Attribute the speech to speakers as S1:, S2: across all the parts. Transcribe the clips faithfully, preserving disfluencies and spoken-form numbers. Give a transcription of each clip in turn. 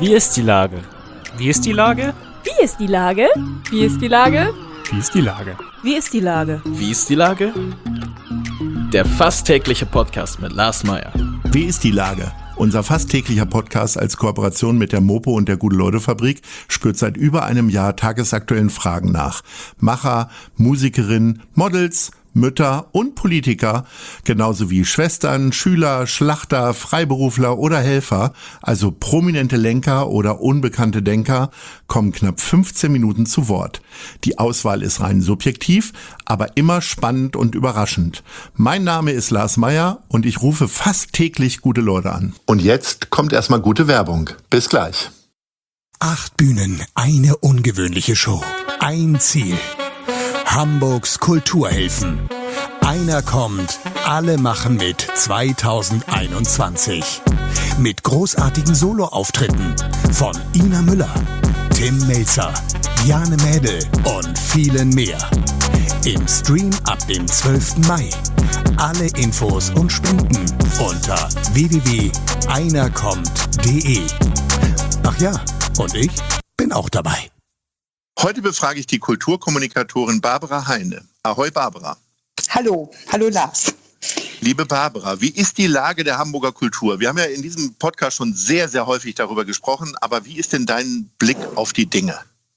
S1: Wie ist die Lage?
S2: Wie ist die Lage?
S3: Wie ist die Lage? Wie ist die Lage?
S2: Wie ist die Lage?
S3: Wie ist die Lage?
S1: Wie ist die Lage? Der fast tägliche Podcast mit Lars Meyer.
S4: Wie ist die Lage? Unser fast täglicher Podcast als Kooperation mit der Mopo und der Gute-Leute-Fabrik spürt seit über einem Jahr tagesaktuellen Fragen nach. Macher, Musikerinnen, Models, Mütter und Politiker, genauso wie Schwestern, Schüler, Schlachter, Freiberufler oder Helfer, also prominente Lenker oder unbekannte Denker, kommen knapp fünfzehn Minuten zu Wort. Die Auswahl ist rein subjektiv, aber immer spannend und überraschend. Mein Name ist Lars Meyer und ich rufe fast täglich gute Leute an. Und jetzt kommt erstmal gute Werbung. Bis gleich.
S5: Acht Bühnen, eine ungewöhnliche Show. Ein Ziel. Hamburgs Kulturhilfen. Einer kommt, alle machen mit zweitausendeinundzwanzig. Mit großartigen Soloauftritten von Ina Müller, Tim Melzer, Jane Mädel und vielen mehr. Im Stream ab dem zwölften Mai. Alle Infos und Spenden unter w w w punkt einerkommt punkt de. Ach ja, und ich bin auch dabei.
S4: Heute befrage ich die Kulturkommunikatorin Barbara Heine. Ahoi Barbara.
S6: Hallo, hallo Lars.
S4: Liebe Barbara, wie ist die Lage der Hamburger Kultur? Wir haben ja in diesem Podcast schon sehr, sehr häufig darüber gesprochen, aber wie ist denn dein Blick auf die Dinge?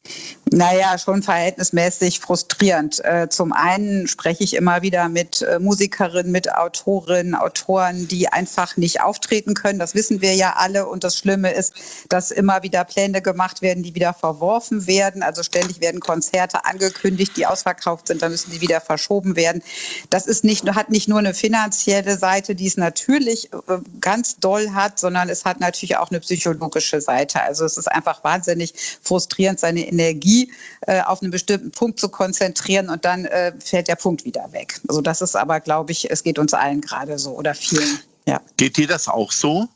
S6: Naja, schon verhältnismäßig frustrierend. Äh, zum einen spreche ich immer wieder mit äh, Musikerinnen, mit Autorinnen, Autoren, die einfach nicht auftreten können. Das wissen wir ja alle. Und das Schlimme ist, dass immer wieder Pläne gemacht werden, die wieder verworfen werden. Also ständig werden Konzerte angekündigt, die ausverkauft sind. Dann müssen die wieder verschoben werden. Das ist nicht, hat nicht nur eine finanzielle Seite, die es natürlich äh, ganz doll hat, sondern es hat natürlich auch eine psychologische Seite. Also es ist einfach wahnsinnig frustrierend, seine Energie äh, auf einen bestimmten Punkt zu konzentrieren und dann äh, fällt der Punkt wieder weg. Also das ist aber, glaube ich, es geht uns allen gerade so oder vielen. Ja.
S4: Geht dir das auch so?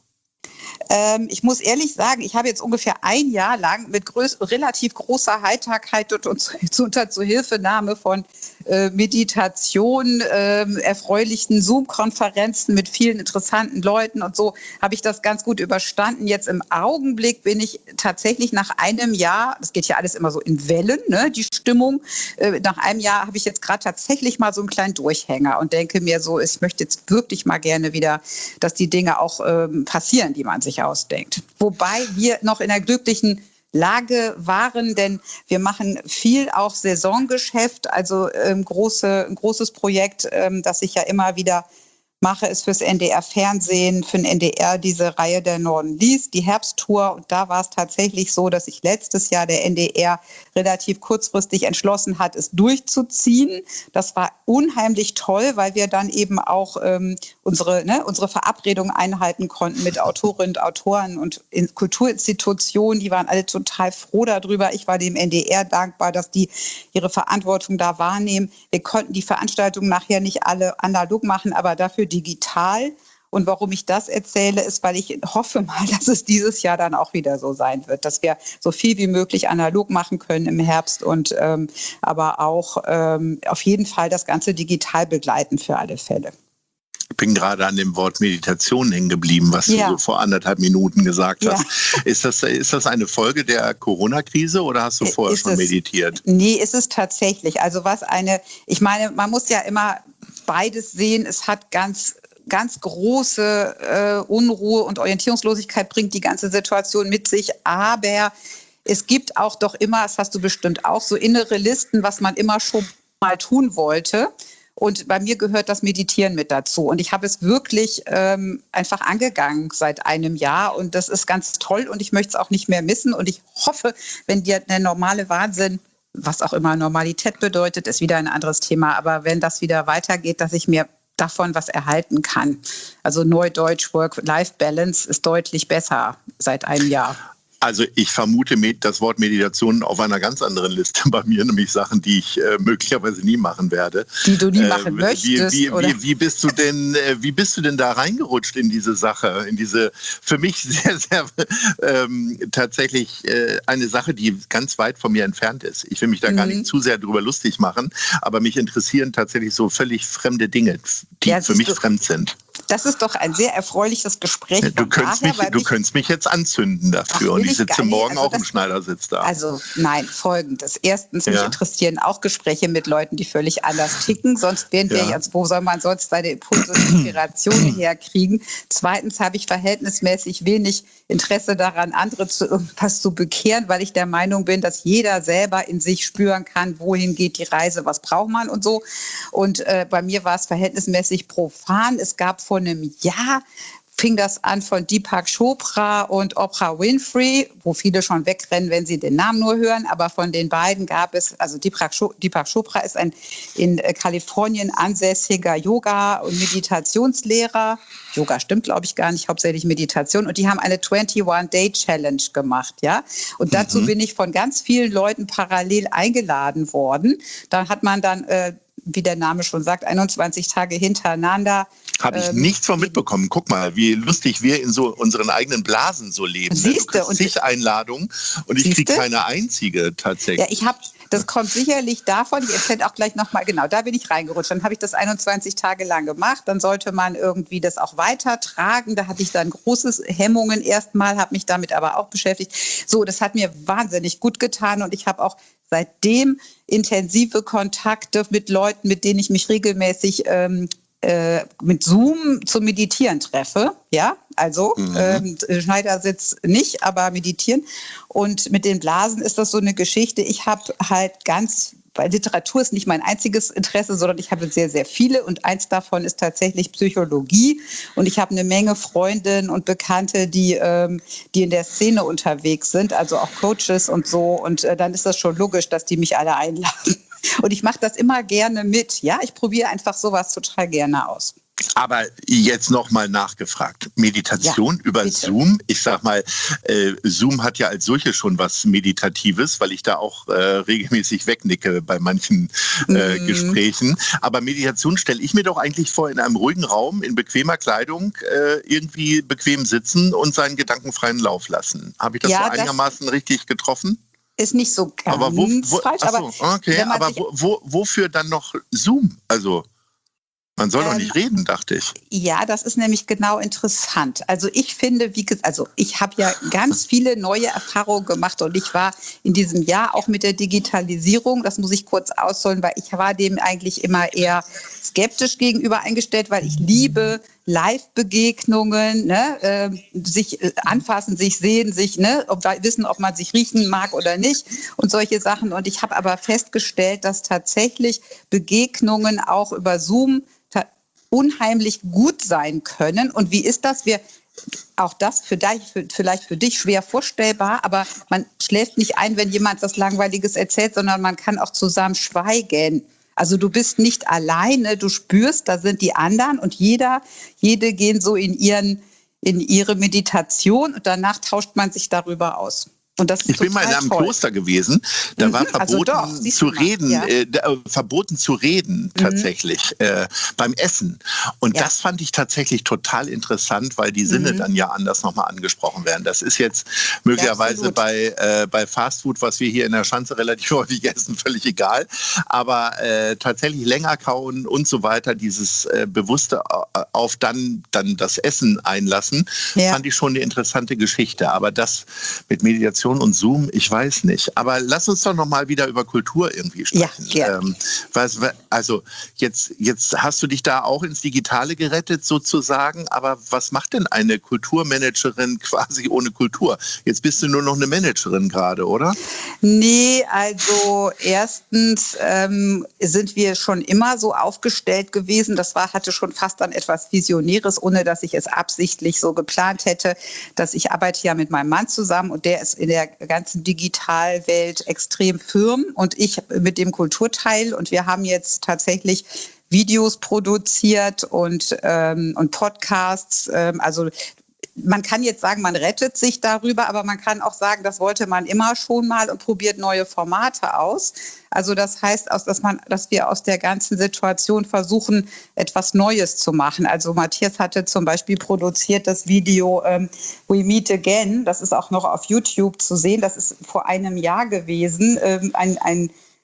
S6: Ähm, ich muss ehrlich sagen, ich habe jetzt ungefähr ein Jahr lang mit größ- relativ großer Heiterkeit und, und zu, unter Zuhilfenahme von äh, Meditation, äh, erfreulichen Zoom-Konferenzen mit vielen interessanten Leuten und so, habe ich das ganz gut überstanden. Jetzt im Augenblick bin ich tatsächlich nach einem Jahr, das geht ja alles immer so in Wellen, ne, die Stimmung, äh, nach einem Jahr habe ich jetzt gerade tatsächlich mal so einen kleinen Durchhänger und denke mir so, ich möchte jetzt wirklich mal gerne wieder, dass die Dinge auch ähm, passieren, die man sich ausdenkt. Wobei wir noch in der glücklichen Lage waren, denn wir machen viel auch Saisongeschäft, also ähm, große, ein großes Projekt, ähm, das ich ja immer wieder mache, ist fürs N D R Fernsehen, für den N D R diese Reihe Der Norden liest, die Herbsttour. Und da war es tatsächlich so, dass sich letztes Jahr der N D R relativ kurzfristig entschlossen hat, es durchzuziehen. Das war unheimlich toll, weil wir dann eben auch ähm, unsere, ne, unsere Verabredung einhalten konnten mit Autorinnen und Autoren und in Kulturinstitutionen. Die waren alle total froh darüber. Ich war dem N D R dankbar, dass die ihre Verantwortung da wahrnehmen. Wir konnten die Veranstaltungen nachher nicht alle analog machen, aber dafür digital. Und warum ich das erzähle, ist, weil ich hoffe mal, dass es dieses Jahr dann auch wieder so sein wird, dass wir so viel wie möglich analog machen können im Herbst und ähm, aber auch ähm, auf jeden Fall das Ganze digital begleiten für alle Fälle.
S4: Ich bin gerade an dem Wort Meditation hängen geblieben, was ja. du so vor anderthalb Minuten gesagt hast. Ja. Ist das, ist das eine Folge der Corona-Krise oder hast du vorher ist schon es, meditiert?
S6: Nee, ist es tatsächlich. Also was eine, ich meine, man muss ja immer beides sehen. Es hat ganz ganz große äh, Unruhe und Orientierungslosigkeit bringt die ganze Situation mit sich. Aber es gibt auch doch immer, das hast du bestimmt auch, so innere Listen, was man immer schon mal tun wollte. Und bei mir gehört das Meditieren mit dazu. Und ich habe es wirklich ähm, einfach angegangen seit einem Jahr. Und das ist ganz toll und ich möchte es auch nicht mehr missen. Und ich hoffe, wenn dir der normale Wahnsinn, was auch immer Normalität bedeutet, ist wieder ein anderes Thema. Aber wenn das wieder weitergeht, dass ich mir davon was erhalten kann. Also Neudeutsch Work-Life-Balance ist deutlich besser seit einem Jahr.
S4: Also ich vermute das Wort Meditation auf einer ganz anderen Liste bei mir, nämlich Sachen, die ich äh, möglicherweise nie machen werde.
S6: Die du nie machen äh, möchtest,
S4: wie, wie,
S6: oder?
S4: Wie, wie bist du denn, äh, wie bist du denn da reingerutscht in diese Sache, in diese für mich sehr, sehr ähm, tatsächlich äh, eine Sache, die ganz weit von mir entfernt ist. Ich will mich da mhm. gar nicht zu sehr drüber lustig machen, aber mich interessieren tatsächlich so völlig fremde Dinge, die ja, für mich du, fremd sind.
S6: Das ist doch ein sehr erfreuliches Gespräch.
S4: Du, könntest,
S6: daher,
S4: mich, du
S6: mich,
S4: könntest mich jetzt anzünden dafür
S6: Ach,
S4: und ich sitze
S6: nicht.
S4: morgen
S6: also
S4: auch
S6: das,
S4: im Schneidersitz da.
S6: Also nein, folgendes. Erstens, mich
S4: ja.
S6: interessieren auch Gespräche mit Leuten, die völlig anders ticken. Sonst wären wir
S4: ja.
S6: jetzt, wo soll man sonst seine Impulse und Inspirationen herkriegen? Zweitens habe ich verhältnismäßig wenig Interesse daran, andere zu irgendwas zu bekehren, weil ich der Meinung bin, dass jeder selber in sich spüren kann, wohin geht die Reise, was braucht man und so. Und äh, bei mir war es verhältnismäßig profan. Es gab vor einem Jahr, fing das an von Deepak Chopra und Oprah Winfrey, wo viele schon wegrennen, wenn sie den Namen nur hören. Aber von den beiden gab es, also Deepak Chopra ist ein in Kalifornien ansässiger Yoga- und Meditationslehrer. Yoga stimmt, glaube ich, gar nicht, hauptsächlich Meditation. Und die haben eine einundzwanzig-Day-Challenge gemacht, ja. Und dazu mhm. bin ich von ganz vielen Leuten parallel eingeladen worden. Da hat man dann, äh, wie der Name schon sagt, einundzwanzig Tage hintereinander.
S4: Habe ich ähm, nichts von mitbekommen. Guck mal, wie lustig wir in so unseren eigenen Blasen so leben.
S6: Siehste,
S4: ne? Du kriegst zig Einladungen und ich kriege keine einzige tatsächlich.
S6: Ja, ich habe, das kommt sicherlich davon, ich erzähle auch gleich nochmal, genau, da bin ich reingerutscht. Dann habe ich das einundzwanzig Tage lang gemacht. Dann sollte man irgendwie das auch weitertragen. Da hatte ich dann große Hemmungen erstmal, habe mich damit aber auch beschäftigt. So, das hat mir wahnsinnig gut getan und ich habe auch seitdem intensive Kontakte mit Leuten, mit denen ich mich regelmäßig ähm, äh, mit Zoom zum Meditieren treffe. Ja, also mhm. ähm, Schneidersitz nicht, aber meditieren. Und mit den Blasen ist das so eine Geschichte. Ich habe halt ganz, weil Literatur ist nicht mein einziges Interesse, sondern ich habe sehr, sehr viele. Und eins davon ist tatsächlich Psychologie. Und ich habe eine Menge Freundinnen und Bekannte, die, ähm, die in der Szene unterwegs sind, also auch Coaches und so. Und äh, dann ist das schon logisch, dass die mich alle einladen. Und ich mache das immer gerne mit. Ja, ich probiere einfach sowas total gerne aus.
S4: Aber jetzt nochmal nachgefragt. Meditation ja, über bitte. Zoom. Ich sag mal, äh, Zoom hat ja als solche schon was Meditatives, weil ich da auch äh, regelmäßig wegnicke bei manchen äh, mm. Gesprächen. Aber Meditation stelle ich mir doch eigentlich vor, in einem ruhigen Raum, in bequemer Kleidung, äh, irgendwie bequem sitzen und seinen gedankenfreien Lauf lassen. Habe ich das ja, so einigermaßen das richtig getroffen?
S6: Ist nicht so ganz
S4: aber wo, wo,
S6: falsch.
S4: Achso, aber okay, aber wo, wo, wofür dann noch Zoom? Also man soll doch nicht ähm, reden, dachte ich.
S6: Ja, das ist nämlich genau interessant. Also ich finde, wie gesagt, also ich habe ja ganz viele neue Erfahrungen gemacht und ich war in diesem Jahr auch mit der Digitalisierung, das muss ich kurz ausholen, weil ich war dem eigentlich immer eher skeptisch gegenüber eingestellt, weil ich liebe Live-Begegnungen, ne, äh, sich äh, anfassen, sich sehen, sich ne, ob, wissen, ob man sich riechen mag oder nicht und solche Sachen. Und ich habe aber festgestellt, dass tatsächlich Begegnungen auch über Zoom unheimlich gut sein können. Und wie ist das? Wir, auch das für dich, für, vielleicht für dich schwer vorstellbar, aber man schläft nicht ein, wenn jemand was Langweiliges erzählt, sondern man kann auch zusammen schweigen. Also du bist nicht alleine, du spürst, da sind die anderen und jeder, jede gehen so in ihren, in ihre Meditation und danach tauscht man sich darüber aus. Und das ist
S4: ich bin mal in einem
S6: toll.
S4: Kloster gewesen, da mhm, war verboten also doch, zu reden, ja. äh, äh, verboten zu reden tatsächlich mhm. äh, beim Essen. Und ja. das fand ich tatsächlich total interessant, weil die Sinne mhm. dann ja anders nochmal angesprochen werden. Das ist jetzt möglicherweise ja, bei, äh, bei Fastfood, was wir hier in der Schanze relativ häufig essen, völlig egal. Aber äh, tatsächlich länger kauen und so weiter, dieses äh, bewusste auf dann, dann das Essen einlassen, ja. fand ich schon eine interessante Geschichte. Aber das mit Meditation und Zoom, ich weiß nicht. Aber lass uns doch noch mal wieder über Kultur irgendwie sprechen. Ja, ja. Ähm, was, also jetzt, jetzt hast du dich da auch ins Digitale gerettet sozusagen, aber was macht denn eine Kulturmanagerin quasi ohne Kultur? Jetzt bist du nur noch eine Managerin gerade, oder?
S6: Nee, also erstens ähm, sind wir schon immer so aufgestellt gewesen. Das war, hatte schon fast dann etwas Visionäres, ohne dass ich es absichtlich so geplant hätte, dass ich arbeite ja mit meinem Mann zusammen und der ist in der ganzen Digitalwelt extrem firm und ich mit dem Kulturteil und wir haben jetzt tatsächlich Videos produziert und, ähm, und Podcasts, ähm, also man kann jetzt sagen, man rettet sich darüber, aber man kann auch sagen, das wollte man immer schon mal und probiert neue Formate aus. Also das heißt, dass man, dass wir aus der ganzen Situation versuchen, etwas Neues zu machen. Also Matthias hatte zum Beispiel produziert das Video ähm, We Meet Again. Das ist auch noch auf YouTube zu sehen. Das ist vor einem Jahr gewesen. Ähm, ein, ein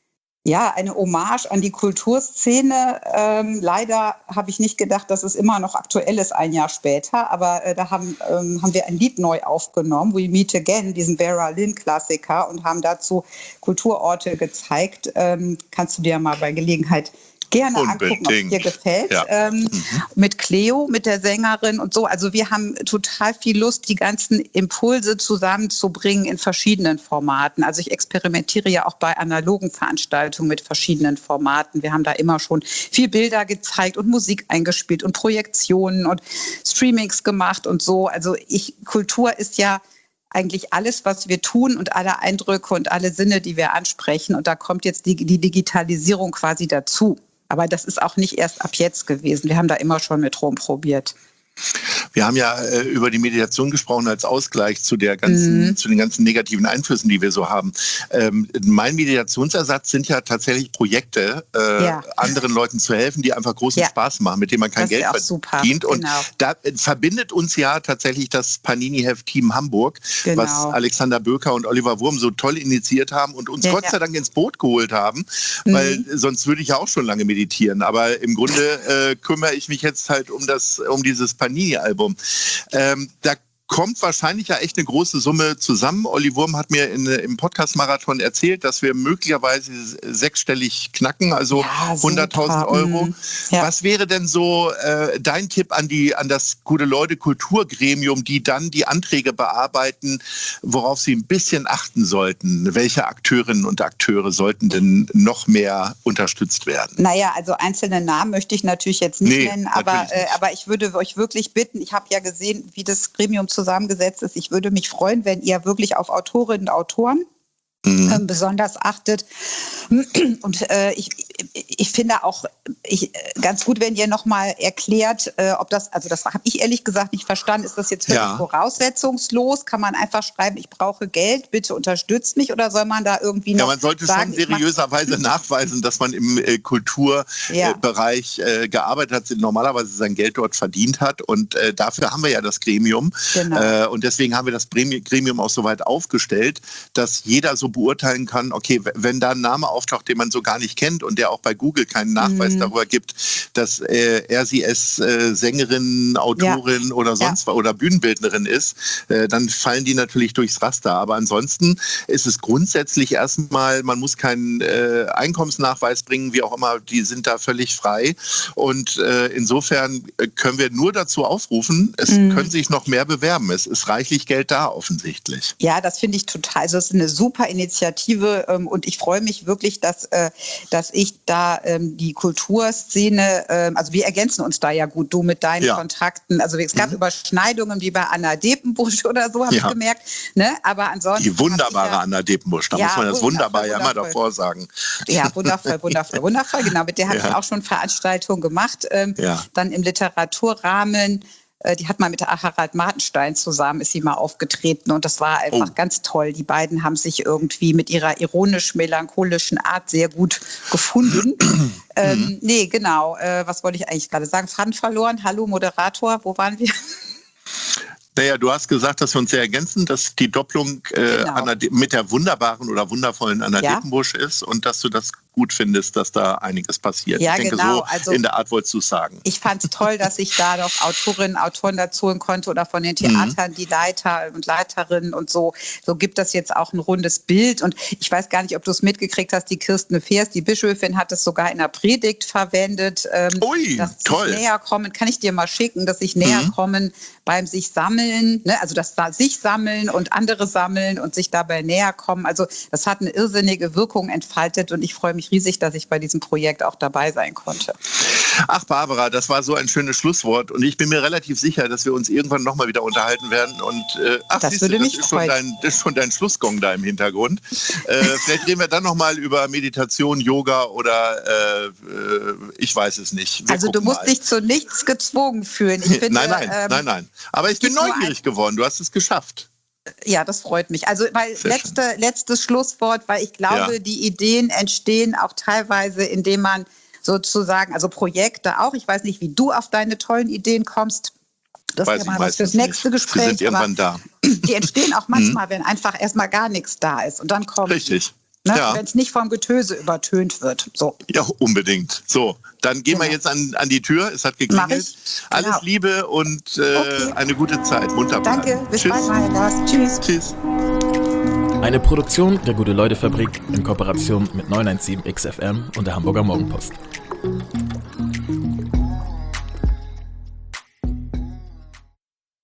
S6: Ja, eine Hommage an die Kulturszene. Ähm, leider habe ich nicht gedacht, dass es immer noch aktuell ist, ein Jahr später. Aber äh, da haben, ähm, haben wir ein Lied neu aufgenommen, We Meet Again, diesen Vera Lynn-Klassiker, und haben dazu Kulturorte gezeigt. Ähm, kannst du dir mal bei Gelegenheit gerne
S4: Unbedingt.
S6: angucken, ob es dir gefällt. Ja. Ähm, mhm. Mit Cleo, mit der Sängerin und so. Also wir haben total viel Lust, die ganzen Impulse zusammenzubringen in verschiedenen Formaten. Also ich experimentiere ja auch bei analogen Veranstaltungen mit verschiedenen Formaten. Wir haben da immer schon viel Bilder gezeigt und Musik eingespielt und Projektionen und Streamings gemacht und so. Also ich, Kultur ist ja eigentlich alles, was wir tun und alle Eindrücke und alle Sinne, die wir ansprechen. Und da kommt jetzt die, die Digitalisierung quasi dazu. Aber das ist auch nicht erst ab jetzt gewesen. Wir haben da immer schon mit rumprobiert.
S4: Wir haben ja äh, über die Meditation gesprochen als Ausgleich zu der ganzen, mhm. zu den ganzen negativen Einflüssen, die wir so haben. Ähm, mein Meditationsersatz sind ja tatsächlich Projekte, äh, ja. anderen Leuten zu helfen, die einfach großen ja. Spaß machen, mit denen man kein das Geld verdient.
S6: Super.
S4: Und
S6: genau.
S4: da äh, verbindet uns ja tatsächlich das Panini-Heft-Team Hamburg, genau. was Alexander Böker und Oliver Wurm so toll initiiert haben und uns ja, Gott sei ja. Dank ins Boot geholt haben, mhm. weil sonst würde ich ja auch schon lange meditieren. Aber im Grunde äh, kümmere ich mich jetzt halt um das, um dieses Panini-Album. Ähm, da kommt wahrscheinlich ja echt eine große Summe zusammen. Olli Wurm hat mir in, im Podcast-Marathon erzählt, dass wir möglicherweise sechsstellig knacken, also ja, hunderttausend Euro. Ja. Was wäre denn so äh, dein Tipp an die an das Gute-Leute-Kulturgremium, die dann die Anträge bearbeiten, worauf sie ein bisschen achten sollten? Welche Akteurinnen und Akteure sollten denn noch mehr unterstützt werden?
S6: Naja, also einzelne Namen möchte ich natürlich jetzt nicht nee, nennen, aber, äh, aber ich würde euch wirklich bitten, ich habe ja gesehen, wie das Gremium zusammengesetzt ist. Ich würde mich freuen, wenn ihr wirklich auf Autorinnen und Autoren mhm. äh, besonders achtet. Und äh, ich, ich finde auch ich, ganz gut, wenn ihr nochmal erklärt, äh, ob das, also das habe ich ehrlich gesagt nicht verstanden, ist das jetzt völlig ja. voraussetzungslos? Kann man einfach schreiben, ich brauche Geld, bitte unterstützt mich, oder soll man da irgendwie noch
S4: Ja, man sollte sagen, schon seriöserweise nachweisen, dass man im äh, Kulturbereich ja. äh, gearbeitet hat, normalerweise sein Geld dort verdient hat, und äh, dafür haben wir ja das Gremium. Genau. Äh, und deswegen haben wir das Gremium auch so weit aufgestellt, dass jeder so beurteilen kann, okay, wenn da ein Name auftaucht, den man so gar nicht kennt und der auch bei Google keinen Nachweis mhm. darüber gibt, dass äh, er sie es äh, Sängerin, Autorin ja. oder sonst ja. was oder Bühnenbildnerin ist, äh, dann fallen die natürlich durchs Raster. Aber ansonsten ist es grundsätzlich erstmal, man muss keinen äh, Einkommensnachweis bringen, wie auch immer, die sind da völlig frei. Und äh, insofern können wir nur dazu aufrufen, es mhm. können sich noch mehr bewerben. Es ist reichlich Geld da offensichtlich.
S6: Ja, das finde ich total, also es ist eine super Initiative, ähm, und ich freue mich wirklich, dass, äh, dass ich da ähm, die Kulturszene, äh, also wir ergänzen uns da ja gut, du mit deinen ja. Kontakten, also es gab mhm. Überschneidungen wie bei Anna Depenbusch oder so, habe ja. ich gemerkt, ne? Aber ansonsten...
S4: Die wunderbare ja, Anna Depenbusch, da ja, muss man das wunderbar ja immer davor sagen.
S6: Ja, wundervoll, wundervoll, wundervoll, genau, mit der habe ja. ich auch schon Veranstaltungen gemacht, ähm, ja. dann im Literaturrahmen. Die hat mal mit Harald Martenstein zusammen, ist sie mal aufgetreten, und das war einfach oh. ganz toll. Die beiden haben sich irgendwie mit ihrer ironisch-melancholischen Art sehr gut gefunden. ähm, nee, genau. Äh, was wollte ich eigentlich gerade sagen? Faden verloren. Hallo, Moderator, wo waren wir?
S4: Naja, du hast gesagt, dass wir uns sehr ergänzen, dass die Doppelung äh, genau. Anna, mit der wunderbaren oder wundervollen Anna ja. Depenbusch ist und dass du das gut findest, dass da einiges passiert.
S6: Ja,
S4: ich denke,
S6: genau.
S4: so
S6: also,
S4: in der Art wolltest du es sagen.
S6: Ich fand es toll, dass ich da noch Autorinnen, Autoren dazu holen konnte oder von den Theatern, mhm. die Leiter und Leiterinnen und so. So gibt das jetzt auch ein rundes Bild. Und ich weiß gar nicht, ob du es mitgekriegt hast, die Kirsten Feers, die Bischöfin, hat es sogar in der Predigt verwendet. Ähm,
S4: Ui,
S6: dass
S4: toll.
S6: Sich näher kommen, kann ich dir mal schicken, dass sich näher mhm. kommen beim sich sammeln, ne? Also dass da sich sammeln und andere sammeln und sich dabei näher kommen. Also das hat eine irrsinnige Wirkung entfaltet, und ich freue mich riesig, dass ich bei diesem Projekt auch dabei sein konnte.
S4: Ach, Barbara, das war so ein schönes Schlusswort, und ich bin mir relativ sicher, dass wir uns irgendwann nochmal wieder unterhalten werden. Und äh, ach,
S6: das,
S4: siehst
S6: würde
S4: du, das,
S6: mich
S4: ist schon dein, das ist schon dein Schlussgong da im Hintergrund. äh, vielleicht reden wir dann nochmal über Meditation, Yoga oder äh, ich weiß es nicht. Wir
S6: also du musst
S4: mal.
S6: dich zu nichts gezwungen fühlen. Ich finde,
S4: nein, nein,
S6: ähm,
S4: nein, nein. Aber ich bin neugierig geworden. Du hast es geschafft.
S6: Ja, das freut mich. Also, weil letzte, letztes Schlusswort, weil ich glaube, ja. die Ideen entstehen auch teilweise, indem man sozusagen, also Projekte auch, ich weiß nicht, wie du auf deine tollen Ideen kommst. Das
S4: weiß
S6: ist ja mal
S4: ich
S6: was fürs nächste
S4: nicht.
S6: Gespräch.
S4: Die sind irgendwann da.
S6: Die entstehen auch manchmal, wenn einfach erstmal gar nichts da ist. Und dann kommt
S4: Richtig.
S6: Ne?
S4: Ja.
S6: Wenn es nicht vom Getöse übertönt wird. So.
S4: Ja, unbedingt. So, dann gehen
S6: Genau.
S4: wir jetzt an, an die Tür. Es hat
S6: Mach
S4: geklingelt.
S6: ich. Genau.
S4: Alles Liebe und äh,
S6: Okay.
S4: eine gute Zeit. Munter bleiben.
S6: Danke, bis
S4: Tschüss.
S6: bald mal, Herr Gast. Tschüss.
S4: Tschüss.
S1: Eine Produktion der Gute-Leute-Fabrik in Kooperation mit neun eins sieben X F M und der Hamburger Morgenpost.